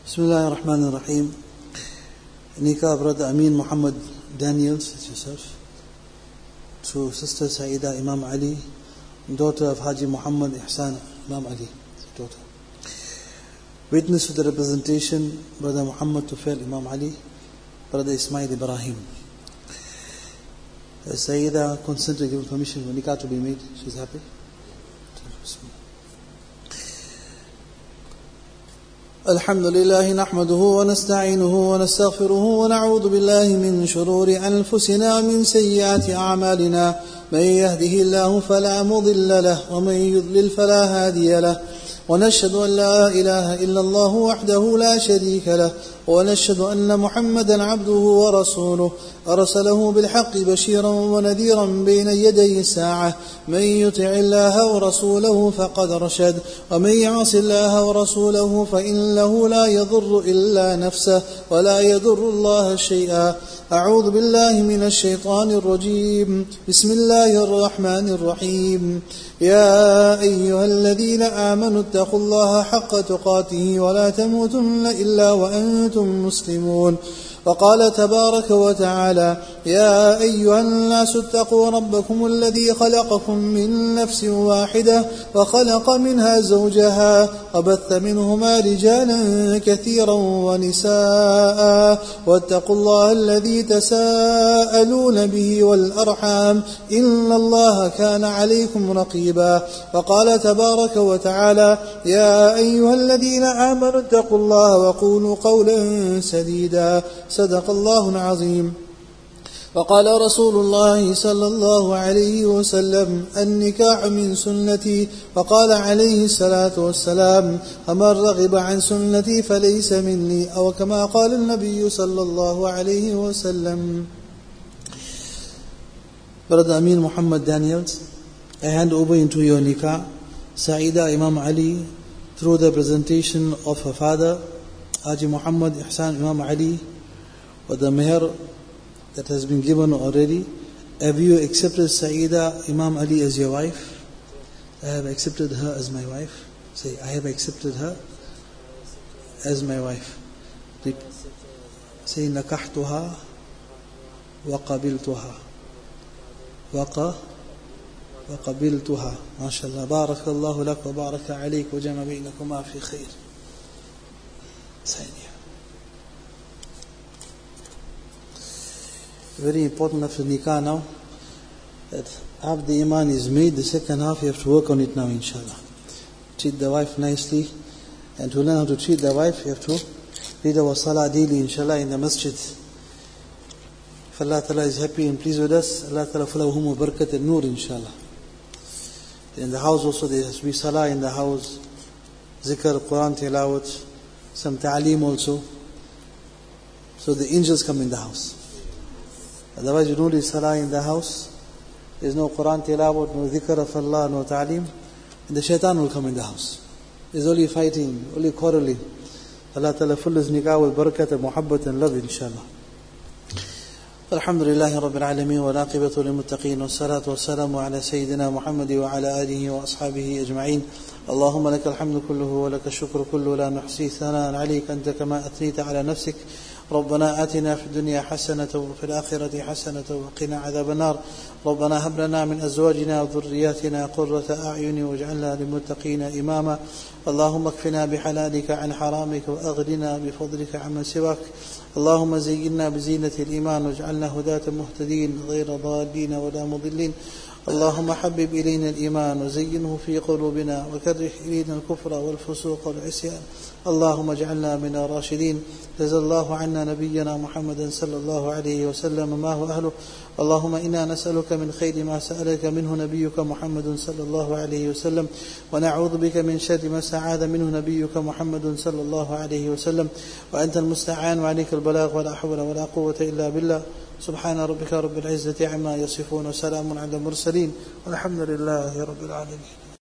Bismillah ar-Rahman ar-Rahim. Nikah brother Amin Muhammad Daniels, that's yourself, to sister Saida Imam Ali, daughter of Haji Muhammad Ihsan Imam Ali, daughter. Witness to the representation, brother Muhammad Tufail Imam Ali, brother Ismail Ibrahim. Saida consented, given permission for nikah to be made. She's happy. الحمد لله نحمده ونستعينه ونستغفره ونعوذ بالله من شرور أنفسنا ومن سيئات أعمالنا. من يهده الله فلا مضل له ومن يضلل فلا هادي له. ونشهد أن لا إله إلا الله وحده لا شريك له. ونشهد أن محمدا عبده ورسوله أرسله بالحق بشيرا ونذيرا بين يدي الساعة. من يطع الله ورسوله فقد رشد ومن يعص الله ورسوله فإنه لا يضر إلا نفسه ولا يضر الله شيئا. أعوذ بالله من الشيطان الرجيم. بسم الله الرحمن الرحيم. يا أيها الذين آمنوا اتقوا الله حق تقاته ولا تموتن إلا وأنتم مسلمون. وقال تبارك وتعالى: يا أيها الناس اتقوا ربكم الذي خلقكم من نفس واحدة وخلق منها زوجها وبث منهما رجالا كثيرا ونساء واتقوا الله الذي تساءلون به والأرحام إن الله كان عليكم رقيبا. وقال تبارك وتعالى: يا أيها الذين آمنوا اتقوا الله وقولوا قولا سديدا. صدق الله العظيم. وقال رسول الله صلى الله عليه وسلم: النكاح من سنتي. وقال عليه الصلاة والسلام: فمن رغب عن سنتي فليس مني، أو كما قال النبي صلى الله عليه وسلم. Brother Amin Muhammad Daniels, I hand over into your nikah Saida Imam Ali through the presentation of her father Haji Muhammad Ihsan Imam Ali, or the meher that has been given already. Have you accepted Saida Imam Ali as your wife? I have accepted her as my wife. Say, I have accepted her as my wife. Say, nakahtuha wa qabiltuha. وقبلتها. ما شاء الله. بارك الله لك وبارك عليك وجمع بينكما في خير. ثانية. Very important after nikah now, that half the iman is made, the second half you have to work on it now, inshallah. Treat the wife nicely, and to learn how to treat the wife, you have to read our salah daily, inshallah, in the masjid. If Allah Ta'ala is happy and pleased with us, Allah Ta'ala falahum barakat and nur, inshallah. In the house also there has to be salah in the house, zikr, Quran, tilawat, some ta'aleem also. So the angels come in the house. Otherwise you don't read salah in the house, there's no Quran, tilawat, no dhikr of Allah, no ta'aleem, and the shaitan will come in the house. There's only fighting, only quarreling. Allah Ta'ala fill his nikah with barakat and muhabbat and love, inshallah. الحمد لله رب العالمين والعاقبة للمتقين والصلاة والسلام على سيدنا محمد وعلى آله وأصحابه أجمعين. اللهم لك الحمد كله ولك الشكر كله لا نحصي ثناء عليك أنت كما أثنيت على نفسك. ربنا آتنا في الدنيا حسنة وفي الآخرة حسنة وقنا عذاب النار. ربنا هب لنا من أزواجنا وذرياتنا قرة أعين واجعلنا للمتقين إماما. اللهم اكفنا بحلالك عن حرامك وأغننا بفضلك عمن سواك. اللهم زينا بزينة الإيمان واجعلنا هداة مهتدين غير ضالين ولا مضلين. اللهم حبب إلينا الإيمان وزينه في قلوبنا وكره إلينا الكفر والفسوق والعصيان. اللهم اجعلنا من الراشدين. جزا الله عنا نبينا محمد صلى الله عليه وسلم ما هو أهله. اللهم إنا نسألك من خير ما سألك منه نبيك محمد صلى الله عليه وسلم، ونعوذ بك من شر ما استعاذ منه نبيك محمد صلى الله عليه وسلم. وأنت المستعان وعليك البلاغ ولا حول ولا قوة إلا بالله. سبحان ربك رب العزة عما يصفون وسلام على المرسلين والحمد لله رب العالمين.